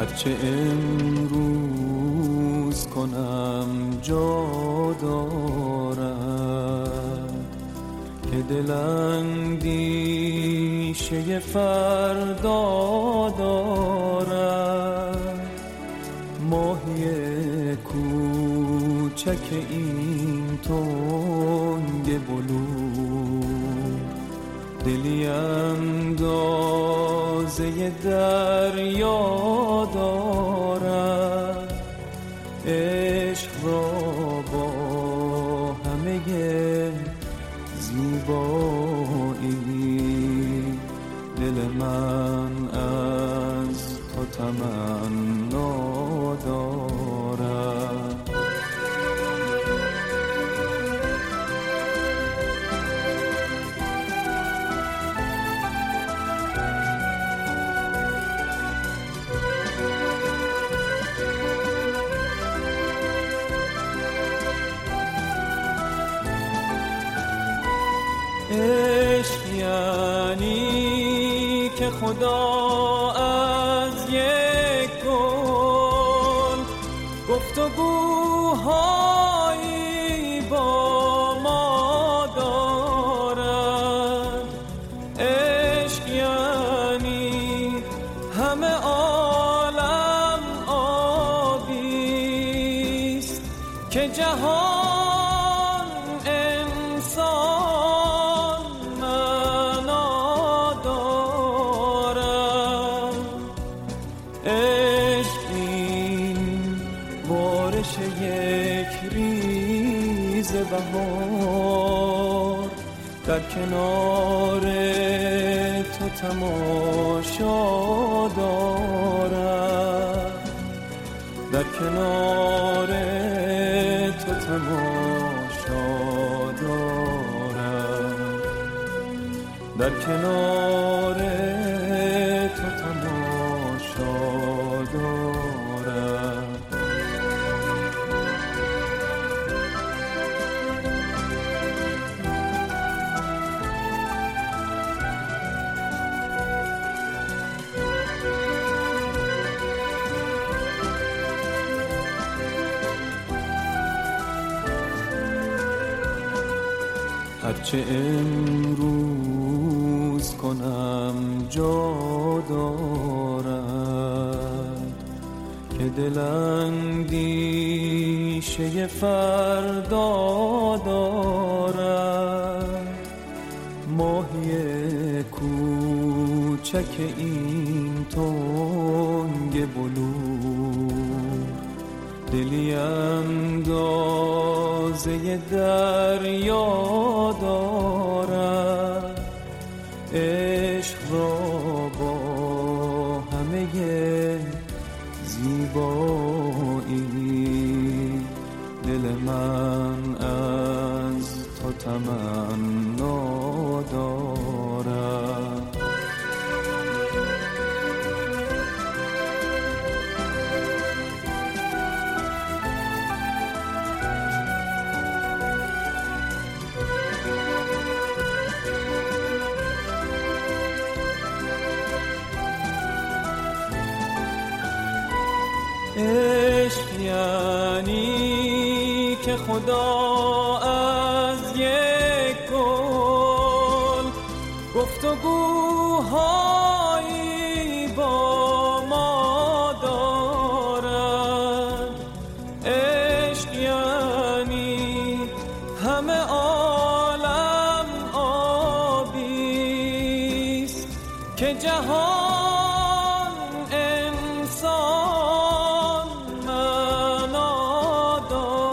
هرچه امروز کنم جا دارد که دل اندیشه فردا دارد. ماهی کوچک این تنگ بلور دلی اندازه دریا دارد. عشق را با همه زیبایی دل من از تو تمنا دارد. عشق یعنی که خدا از یک گل گفتگوهایی با ما دارد. عشق یعنی همه عالم آبیست که جهان انسان معنا دارد. عشق این بارش یک ریز بهار در کنار تو تماشا دارد. در کنار تو تماشا دارد. در کنار تو تماشا دارد. هرچه امروز کنم جا دارد که دل اندیشه فردا دارد. ماهی کوچک این تنگ بلور دلی اندازه دریا دارد. عشق را با همه زیبایی دل من از تو تمنا دارد. عشق یعنی که خدا از یک گل گفتگوهایی با ما دارد. عشق یعنی همه عالم آبیست که جهان انسان معنا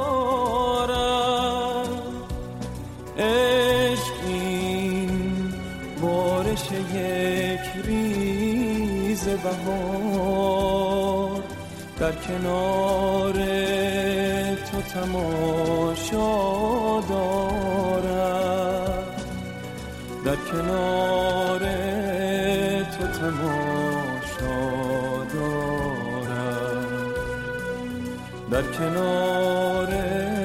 دارد. عشق این بارش یک ریز بهار در کنار تو تماشا دارد. در کنار تو تماشا دارد. در کنار